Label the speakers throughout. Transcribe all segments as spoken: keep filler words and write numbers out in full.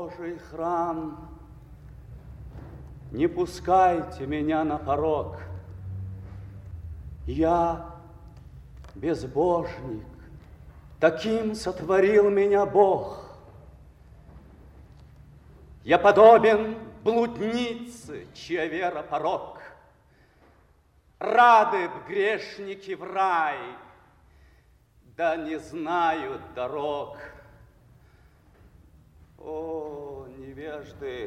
Speaker 1: Божий храм, не пускайте меня на порог. Я безбожник, таким сотворил меня Бог. Я подобен блуднице, чья вера порок. Рады б грешники в рай, да не знают дорог. О, невежды,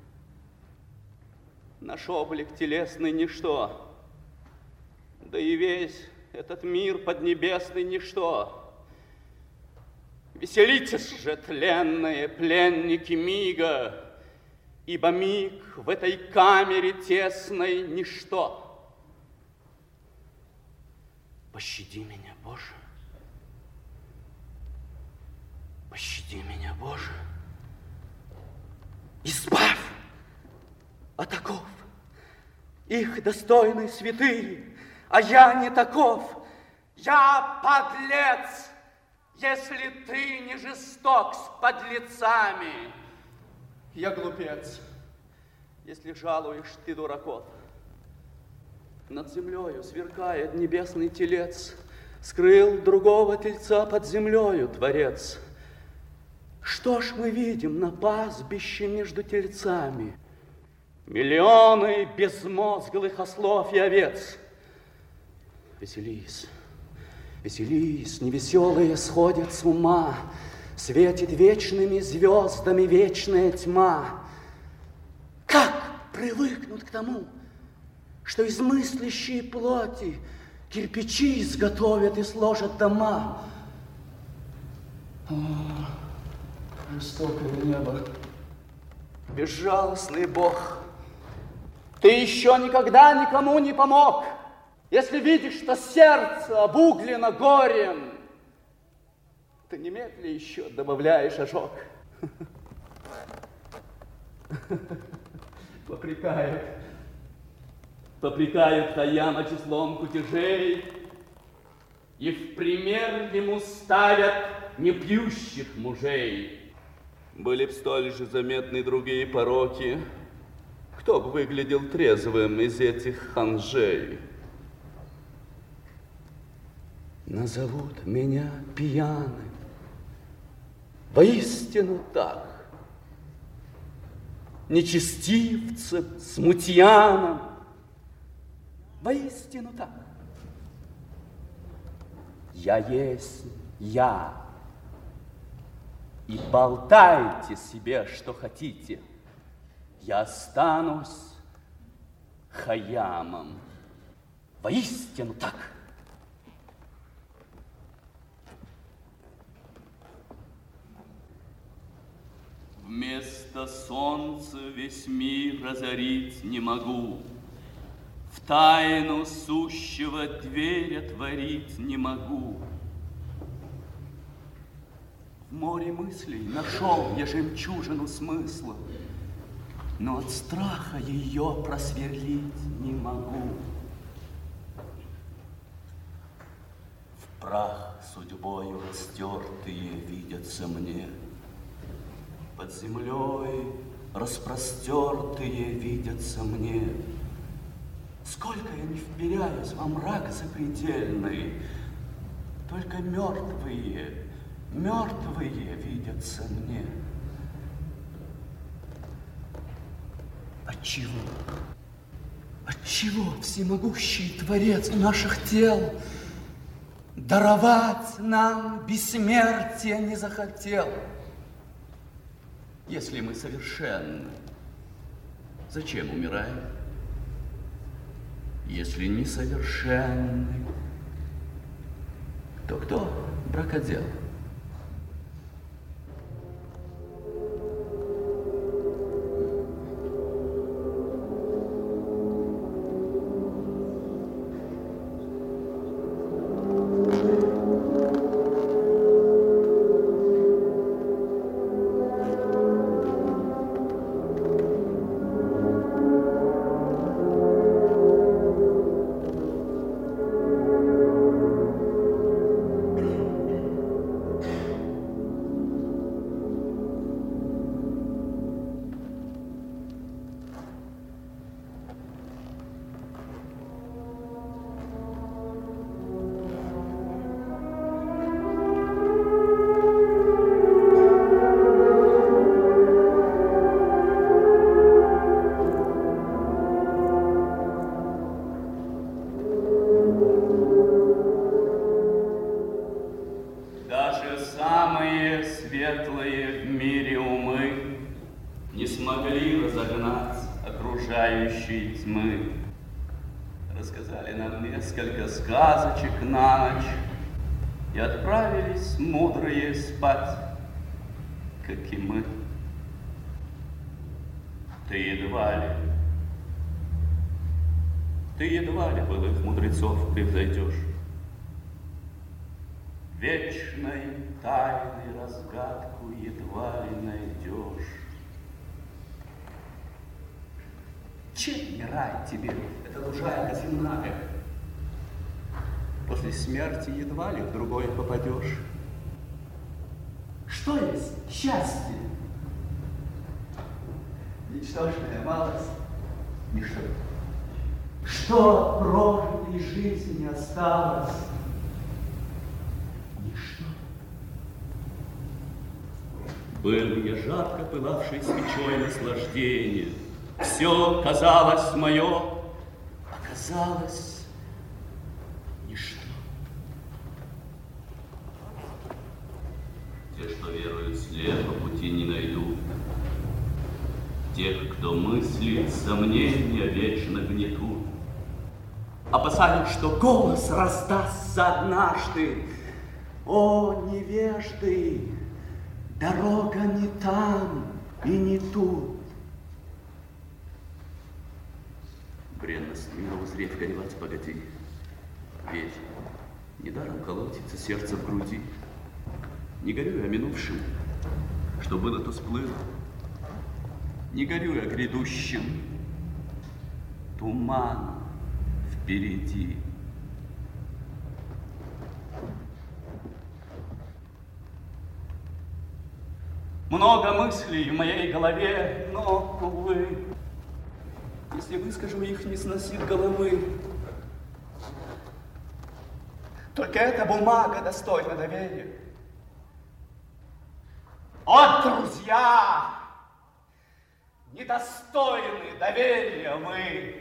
Speaker 1: наш облик телесный ничто, да и весь этот мир поднебесный ничто. Веселитесь же, тленные пленники мига, ибо миг в этой камере тесной ничто. Пощади меня, Боже, пощади меня, Боже, избавь от оков. Их достойны святые, а я не таков. Я подлец, если ты не жесток с подлецами. Я глупец, если жалуешь ты дураков. Над землею сверкает небесный телец, скрыл другого тельца под землею Творец. Что ж мы видим на пастбище между тельцами? Миллионы безмозглых ослов и овец. Веселись, веселись, невеселые сходят с ума, светит вечными звездами вечная тьма. Как привыкнут к тому, что из мыслящей плоти кирпичи изготовят и сложат дома? О, жестокое небо, безжалостный Бог, ты еще никогда никому не помог. Если видишь, что сердце обуглено горем, ты немедля еще добавляешь ожог. Попрекают, попрекают Хаяма числом кутежей, и в пример ему ставят непьющих мужей. Были б столь же заметны другие пороки, кто бы выглядел трезвым из этих ханжей. Назовут меня пьяным, воистину так, нечестивцем, смутьяном, воистину так. Я есть я, и болтайте себе, что хотите, я останусь Хаямом, воистину так. Вместо солнца весь мир озарить не могу, в тайну сущего дверь отворить не могу. В море мыслей нашел я жемчужину смысла, но от страха ее просверлить не могу. В прах судьбою растертые видятся мне, под землей распростертые видятся мне. Сколько я не вперяюсь во мрак запредельный, только мертвые, мертвые видятся мне. Отчего? Отчего всемогущий Творец наших тел даровать нам бессмертие не захотел? Если мы совершенны, зачем умираем? Если несовершенны, то кто бракодел? несколько сказочек на ночь, и отправились мудрые спать, как и мы. Ты едва ли, ты едва ли былых мудрецов превзойдешь. Вечной тайной разгадку едва ли найдешь. Чем не рай тебе, эта лужайка земная? После смерти едва ли в другое попадешь.
Speaker 2: Что есть счастье? Ничтожная малость, ничто. Что от прожитой жизни осталось? Ничто.
Speaker 1: Был я жарко пылавшей свечой наслаждения. Все казалось мое, оказалось ничто. Те, что веруют слепо, пути не найдут. Тех, кто мыслит, сомнения вечно гнетут. Опасаюсь, что голос раздастся однажды. О, невежды, дорога не там и не тут. Бренность мира узреть, горевать погоди. Верь, недаром колотится сердце в груди. Не горюй о минувшем, что было, то сплыло. Не горюй о грядущем, туман впереди. Много мыслей в моей голове, но, увы, если выскажу их, не сносит головы. Только эта бумага достойна доверия. О, друзья! Недостойны доверия мы!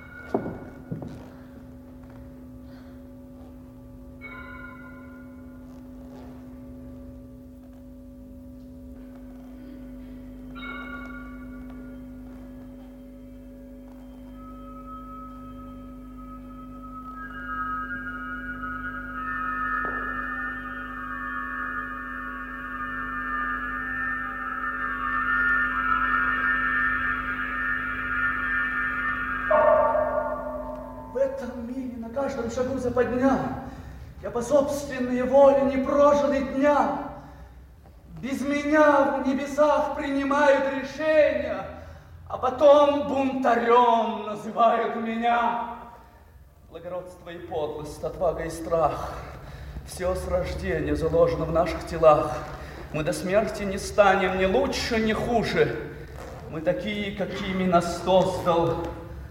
Speaker 2: На каждом шагу западня, я по собственной воле не прожил и дня. Без меня в небесах принимают решения, а потом бунтарем называют меня. Благородство и подлость, отвага и страх, все с рождения заложено в наших телах. Мы до смерти не станем ни лучше, ни хуже. Мы такие, какими нас создал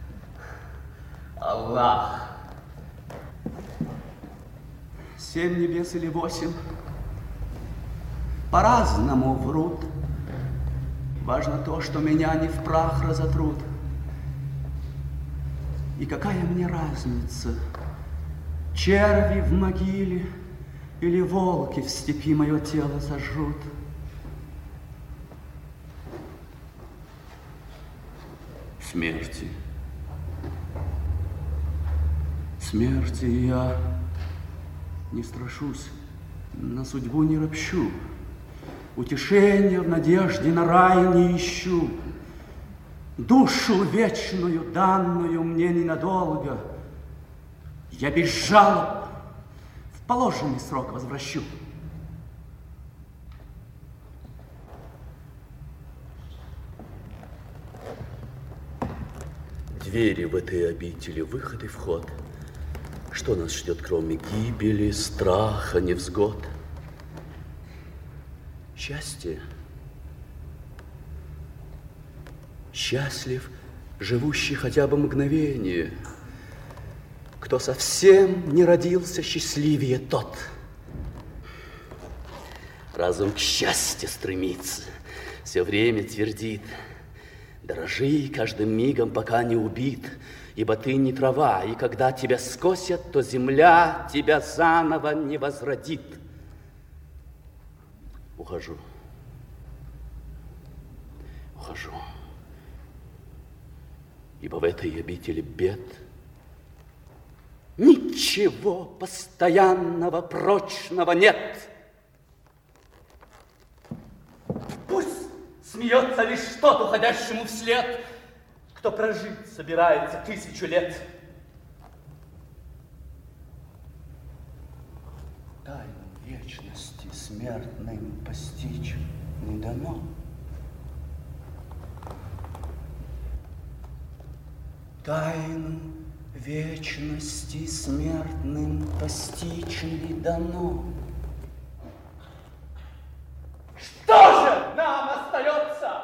Speaker 2: Аллах. Семь небес или восемь по-разному врут. Важно то, что меня не в прах разотрут. И какая мне разница, черви в могиле или волки в степи мое тело сожрут. Смерти. Смерти я не страшусь, на судьбу не ропщу, утешения в надежде на рай не ищу. Душу вечную, данную мне ненадолго, я без жалоб в положенный срок возвращу.
Speaker 1: Двери в этой обители, выход и вход. Что нас ждет, кроме гибели, страха, невзгод? Счастье. Счастлив, живущий хотя бы мгновение. Кто совсем не родился, счастливее тот. Разум к счастью стремится, все время твердит: дорожи каждым мигом, пока не убит, ибо ты не трава, и когда тебя скосят, то земля тебя заново не возродит. Ухожу. Ухожу. Ибо в этой обители бед ни
Speaker 2: ничего постоянного, прочного нет. Пусть смеется лишь тот, уходящему вслед, кто прожить собирается тысячу лет. Тайну вечности смертным постичь не дано. Тайну вечности смертным постичь не дано. Что же нам остается?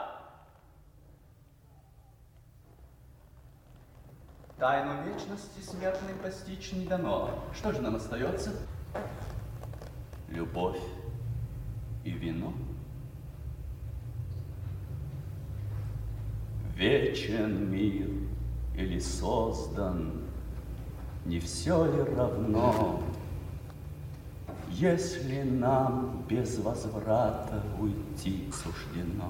Speaker 2: Тайну вечности смертным постичь не дано. Что же нам остается? Любовь и вино. Вечен мир или создан, не все ли равно, если нам без возврата уйти суждено?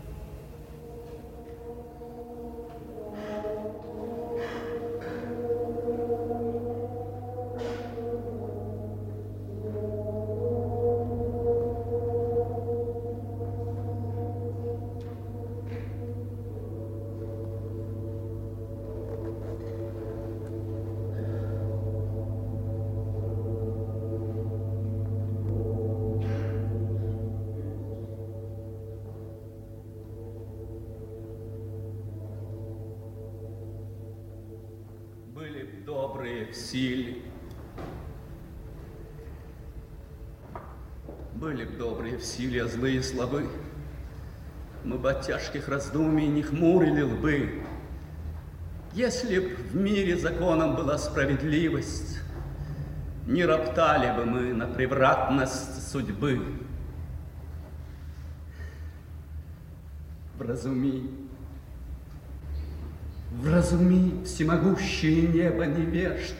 Speaker 2: Были б добрые в силе, были б добрые в силе, а злые слабы, мы бы от тяжких раздумий не хмурили лбы. Если б в мире законом была справедливость, не роптали бы мы на превратность судьбы. Вразуми, вразуми, всемогущее небо невежд.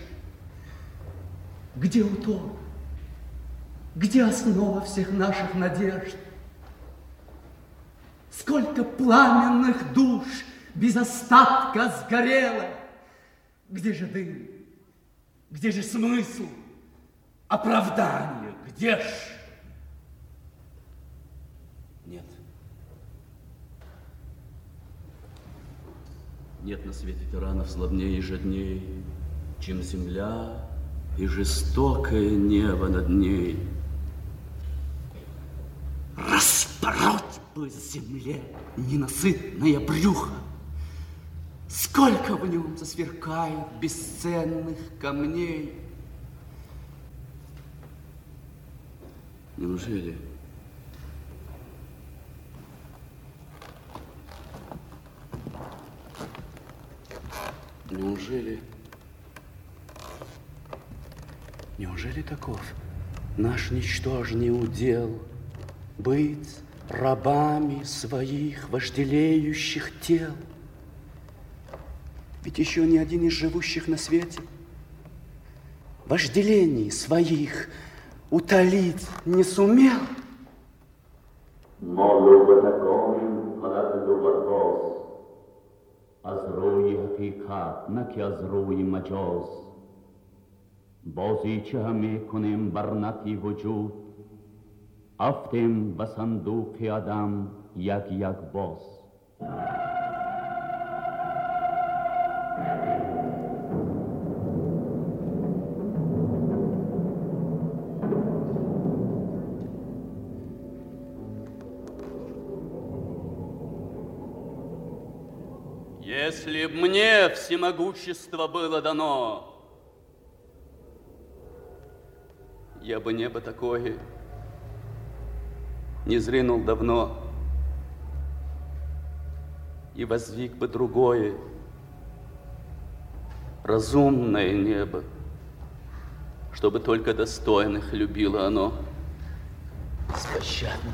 Speaker 2: Где утоп? Где основа всех наших надежд? Сколько пламенных душ без остатка сгорело? Где же дым? Где же смысл? Оправдание? Где ж? Нет. Нет на свете тиранов славнее и жадней, чем земля и жестокое небо над ней. Распороть бы земле ненасытное брюхо, сколько в нем засверкает бесценных камней. Неужели? Неужели? Неужели таков наш ничтожный удел быть рабами своих вожделеющих тел? Ведь еще ни один из живущих на свете вожделений своих утолить не сумел.
Speaker 1: از روی حقیقت نه که از روی مجاز بازی چه همه کنیم بر نفی وجود افتیم به صندوق آدم یک یک باز
Speaker 2: Если б мне всемогущество было дано, я бы небо такое не зринул давно и воздвиг бы другое, разумное небо, чтобы только достойных любило оно. Беспощадно,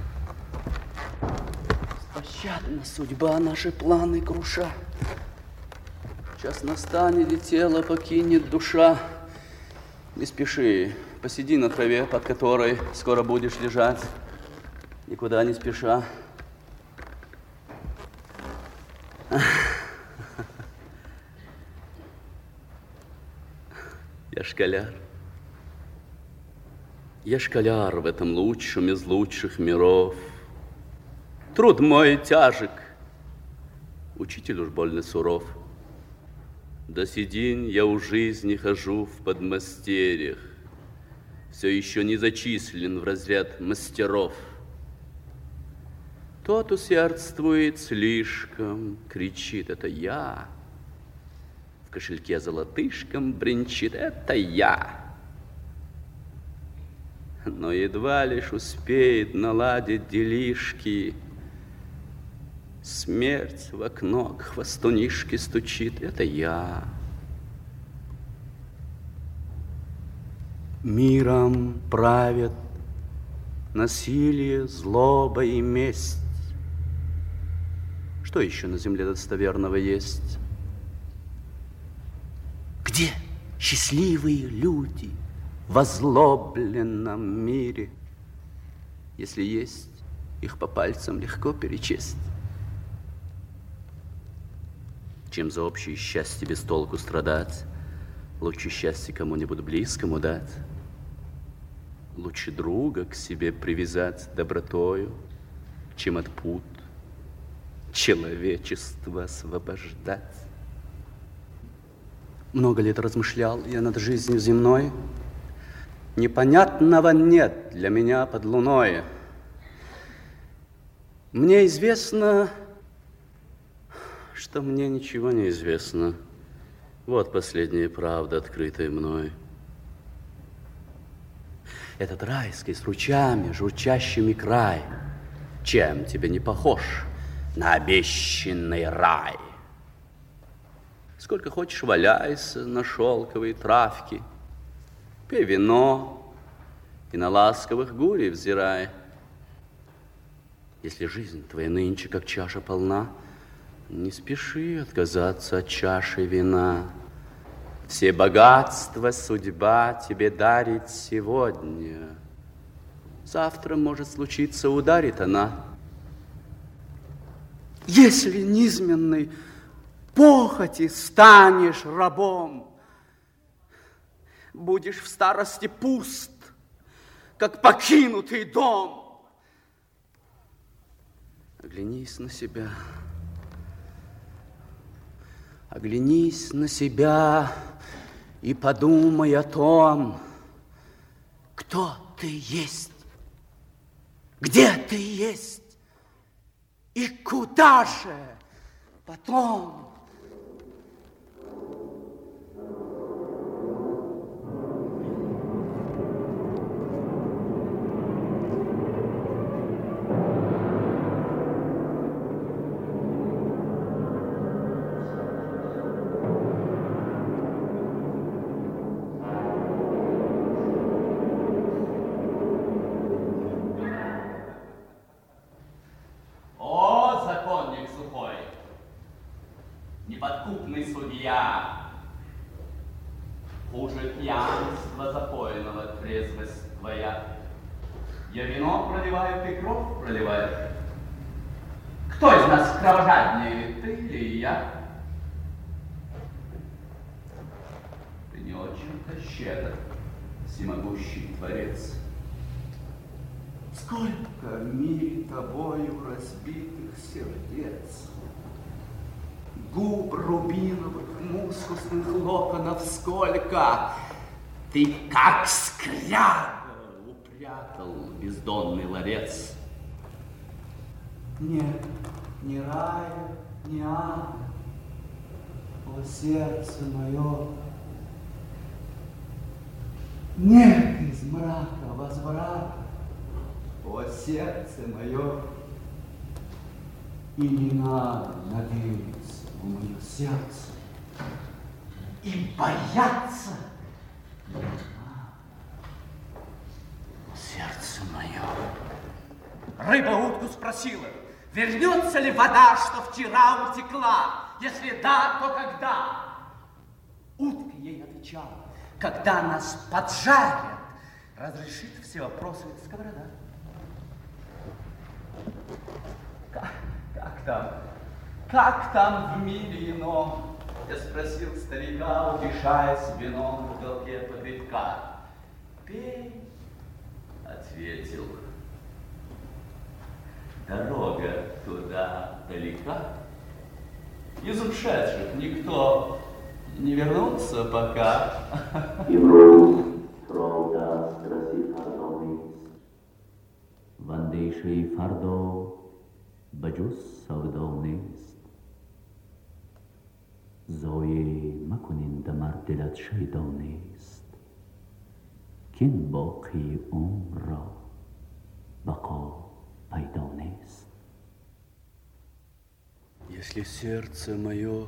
Speaker 2: беспощадна судьба наши планы круша. Час настанет, и тело покинет душа. Не спеши, посиди на траве, под которой скоро будешь лежать, никуда не спеша.
Speaker 1: Я школяр. Я школяр в этом лучшем из лучших миров. Труд мой тяжек, учитель уж больно суров. До седин я у жизни хожу в подмастерьях, все еще не зачислен в разряд мастеров. Тот усердствует слишком, кричит: это я. В кошельке золотышком бренчит: это я. Но едва лишь успеет наладить делишки, смерть в окно к хвостунишке стучит: это я. Миром правят насилие, злоба и месть. Что еще на земле достоверного есть? Где счастливые люди в озлобленном мире? Если есть, их по пальцам легко перечесть. Чем за общее счастье без толку страдать, лучше счастье кому-нибудь близкому дать. Лучше друга к себе привязать добротою, чем от пут человечество освобождать. Много лет размышлял я над жизнью земной. Непонятного нет для меня под луной. Мне известно, что мне ничего не известно. Вот последняя правда, открытая мной. Этот райский с ручьями, журчащими край, чем тебе не похож на обещанный рай? Сколько хочешь валяйся на шелковой травке, пей вино и на ласковых гурий взирай. Если жизнь твоя нынче как чаша полна, не спеши отказаться от чаши вина. Все богатства судьба тебе дарит сегодня. Завтра, может случиться, ударит она. Если низменной похоти станешь рабом, будешь в старости пуст, как покинутый дом. Оглянись на себя. Оглянись на себя и подумай о том, кто ты есть, где ты есть и куда же потом. Неподкупный судья, хуже пьянства запойного трезвость твоя. Я вино проливаю, ты кровь проливаешь. Кто из нас кровожаднее, ты или я? Ты не очень-то щедр, всемогущий Творец. Сколько в мире тобою разбитых сердец, губ рубиновых, мускусных локонов сколько ты, как скряга, упрятал в бездонный ларец. Нет ни рая, ни ада, о сердце мое. Нет из мрака возврата, о сердце мое. И не надо надеяться в мое сердце и бояться. Сердце мое. Рыба утку спросила, вернется ли вода, что вчера утекла? Если да, то когда? Утка ей отвечала, когда нас поджарят, разрешит все вопросы сковорода. Как, как там? Как там в мире ином? Я спросил старика, утешаясь вином в уголке погребка. Пей, ответил. Дорога туда далека. Из ушедших никто не вернулся пока.
Speaker 3: Vandéshai fardó, bajus szavdó nézt. Zoé makunin damar dilat shajdó nézt. Kin baqi umra, baqa пайдó nézt.
Speaker 1: Если сердце мое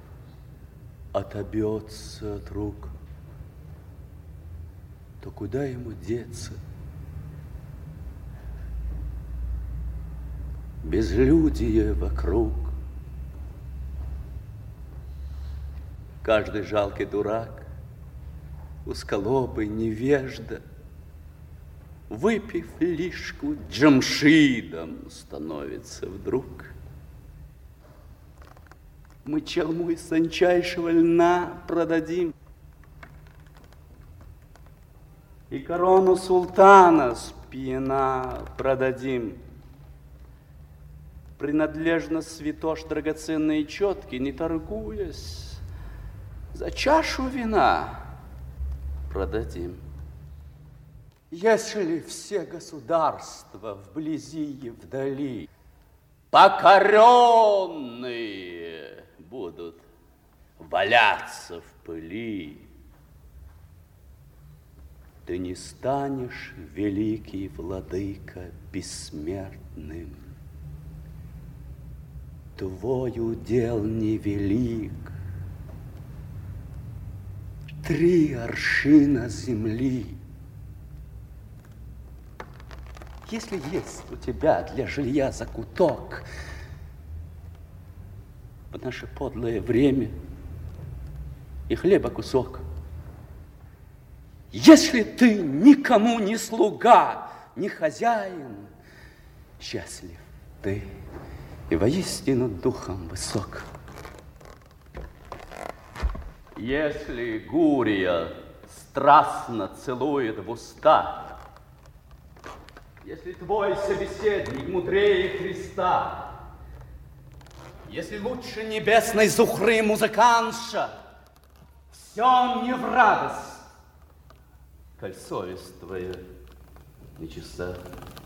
Speaker 1: отобьется от рук, то куда ему деться? Безлюдие вокруг. Каждый жалкий дурак, узколобый невежда, выпив лишку, джамшидом становится вдруг. Мы чалму из тончайшего льна продадим, и корону султана с пьяна продадим. Принадлежно святош драгоценные четки, не торгуясь, за чашу вина продадим. Если все государства вблизи и вдали покоренные будут валяться в пыли, ты не станешь, великий владыка, бессмертным. Твой удел невелик. Три аршина земли. Если есть у тебя для жилья закуток в наше подлое время и хлеба кусок, если ты никому не слуга, не хозяин, счастлив ты и воистину духом высок. Если Гурия страстно целует в уста, если твой собеседник мудрее Христа, если лучше небесной Зухры музыканша, все мне в радость, коль совесть твоя нечиста.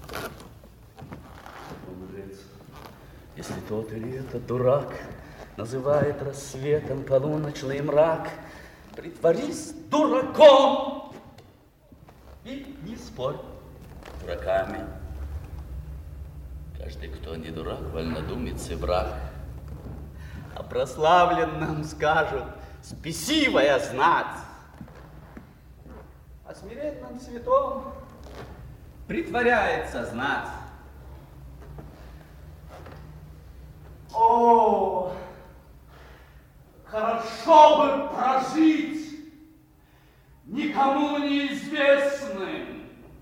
Speaker 1: Если тот или этот дурак называет рассветом полуночный мрак, притворись дураком и не спорь с дураками. Каждый, кто не дурак, вольнодумец и враг. А прославленным скажут спесивая знать, а смиренным святом притворяется знать. О, хорошо бы прожить никому неизвестным,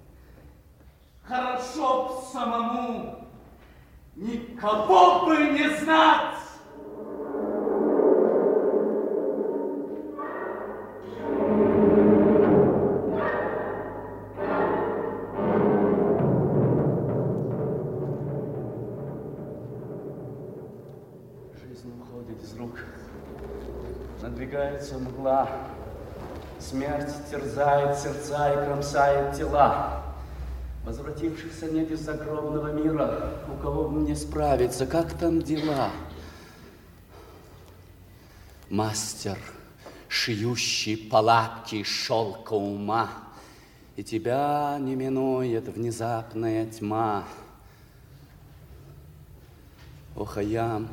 Speaker 1: хорошо б самому никого бы не знать. Надвигается мгла, смерть терзает сердца и кромсает тела. Возвратившихся нет из загробного мира, у кого бы мне справиться, как там дела? Мастер, шьющий палатки шелка ума, и тебя не минует внезапная тьма. О, Хайям,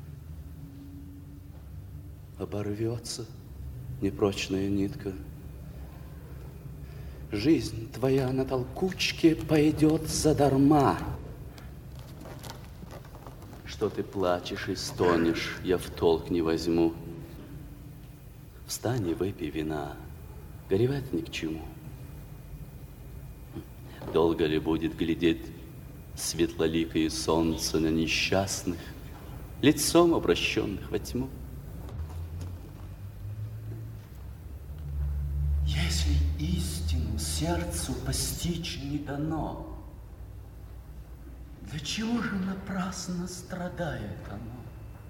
Speaker 1: оборвется непрочная нитка. Жизнь твоя на толкучке пойдет задарма. Что ты плачешь и стонешь, я в толк не возьму. Встань и выпей вина, горевать ни к чему. Долго ли будет глядеть светлоликое солнце на несчастных, лицом обращенных во тьму? истину сердцу постичь не дано. Для чего же напрасно страдает оно?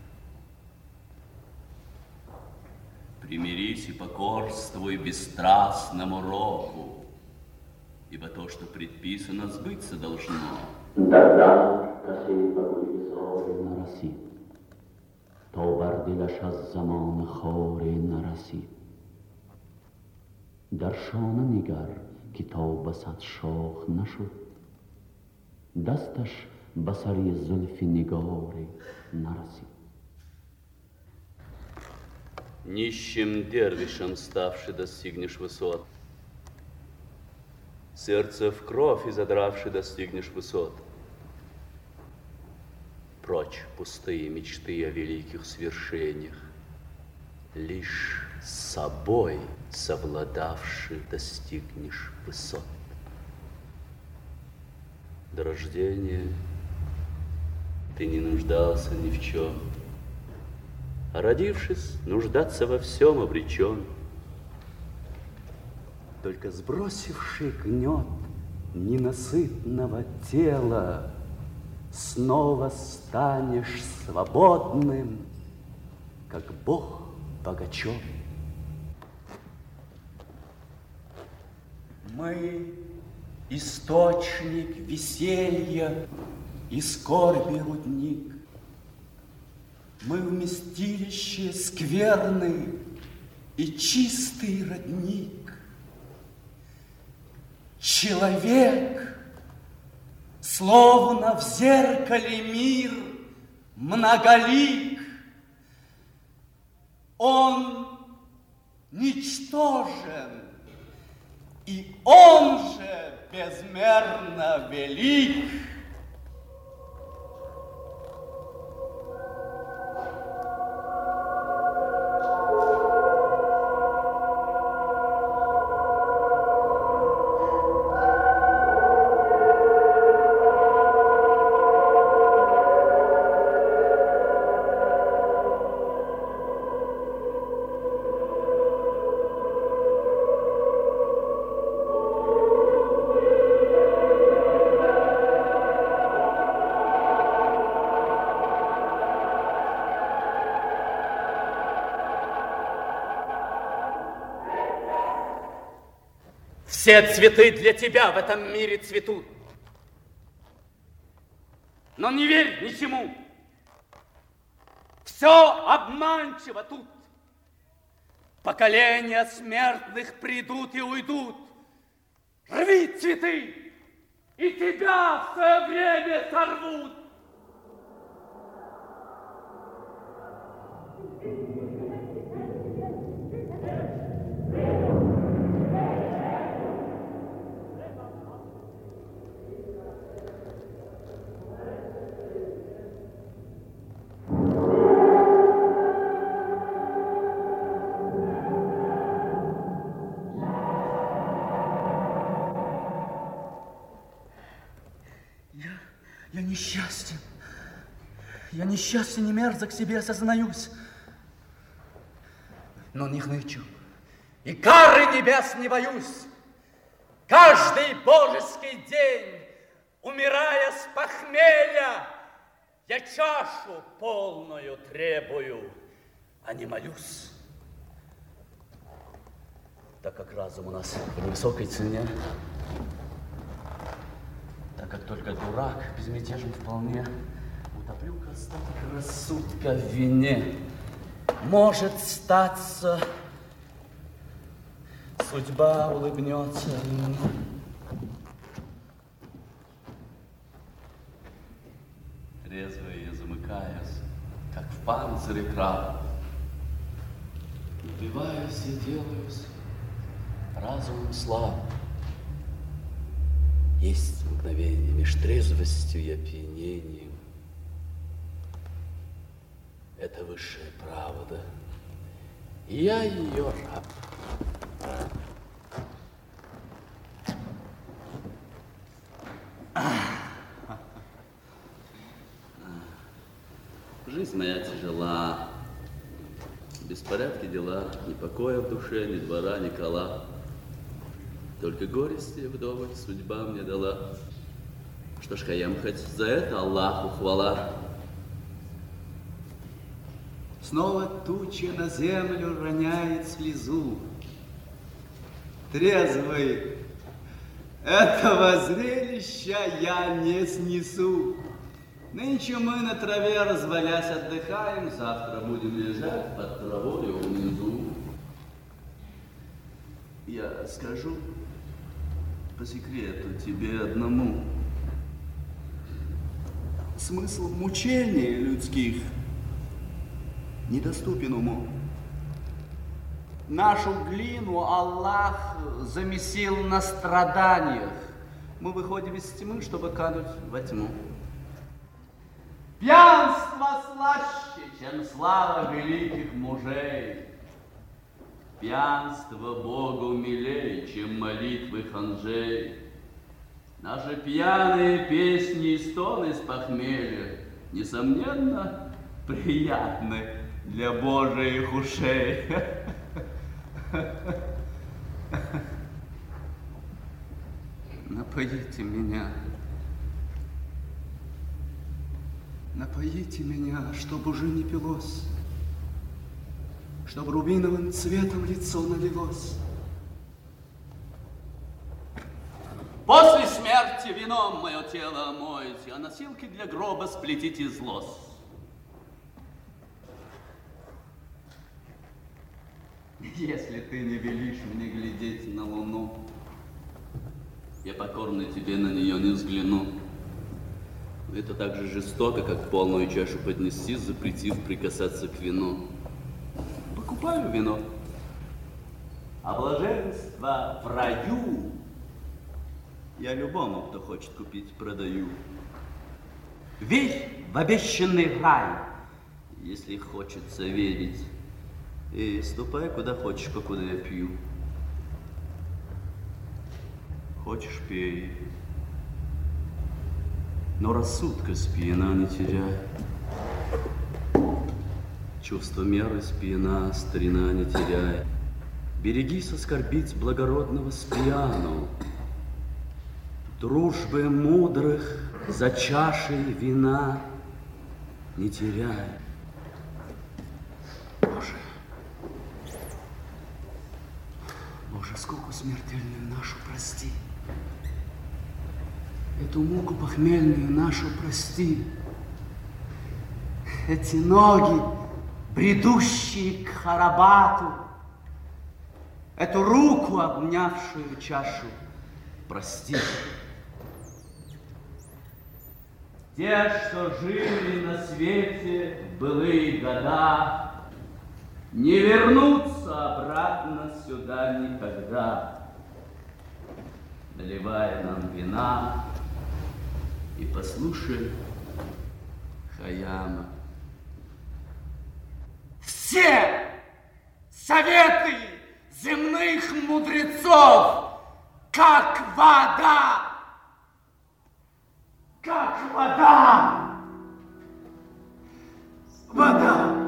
Speaker 1: Примирись и покорствуй бесстрастному року, ибо то, что предписано, сбыться должно.
Speaker 3: Да-да, тасей погули зори нарасид, то бардилаш аз замон хоре нарасид. در شانه نگر که تا بسط شاخ نشد، دستش بسری زلف نگار نرسید.
Speaker 1: Нищим дервишем ставший достигнешь высот, сердце в кровь изодравший достигнешь высот. Прочь пустые мечты о великих свершениях, лишь с собой совладавши достигнешь высот. До рождения ты не нуждался ни в чем, а родившись, нуждаться во всем обречен. Только сбросивший гнет ненасытного тела, снова станешь свободным, как Бог богачом. Мы источник веселья и скорби рудник. Мы вместилище скверный и чистый родник. Человек, словно в зеркале мир многолик, он ничтожен, и он же безмерно велик. Все цветы для тебя в этом мире цветут. Но не верь ничему. Все обманчиво тут. Поколения смертных придут и уйдут. Рви цветы, и тебя в свое время сорвут.
Speaker 2: Я несчастен. Я несчастен и мерзок себе сознаюсь. Но не хнычу. И кары небес не боюсь. Каждый божеский день, умирая с похмелья, я чашу полную требую, а не молюсь. Так как разум у нас в невысокой цене, так как только дурак безмятежен вполне, утоплю остаток рассудка в вине. Может статься, судьба улыбнется мне.
Speaker 1: Резвый я замыкаюсь, как в панцире краб. Убиваюсь и делаюсь разумом слаб. Есть мгновение меж трезвостью и опьянением. Это высшая правда. И я ее раб. Жизнь моя тяжела. Беспорядки дела, ни покоя в душе, ни двора, ни кола. Только горести вдоволь судьба мне дала. Что ж, Хаям, хоть за это Аллаху хвала.
Speaker 2: Снова туча на землю роняет слезу. Трезвый, этого зрелища я не снесу. Нынче мы на траве, развалясь, отдыхаем, завтра будем лежать под травою внизу. Я скажу по секрету тебе одному. Смысл мучений людских недоступен уму. Нашу глину Аллах замесил на страданиях. Мы выходим из тьмы, чтобы кануть во тьму. Пьянство слаще, чем слава великих мужей. Пьянство Богу милей, чем молитвы ханжей. Наши пьяные песни и стоны с похмелья, несомненно, приятны для Божиих ушей. Напоите меня, напоите меня, чтоб уже не пилось, чтоб рубиновым цветом лицо налилось. После смерти вином мое тело омойте, а носилки для гроба сплетите из лоз. Если ты не велишь мне глядеть на луну, я покорно тебе на нее не взгляну. Это так же жестоко, как полную чашу поднести, запретив прикасаться к вину. Покупаю вино, а блаженство в раю я любому, кто хочет купить, продаю. Верь в обещанный рай, если хочется верить, и ступай куда хочешь, покуда я пью. Хочешь, пей, но рассудка спьяна не теряй. Чувство меры спьяна, старина не теряй. Берегись оскорбить благородного спьяну. Дружбы мудрых за чашей вина не теряй. Боже, Боже, скуку смертельную нашу прости. Эту муку похмельную нашу прости. Эти ноги, бредущие к Харабату, эту руку, обнявшую чашу, прости. Те, что жили на свете в былые года, не вернутся обратно сюда никогда. Наливай нам вина и послушай Хаяма. Все советы земных мудрецов, как вода, как вода, вода.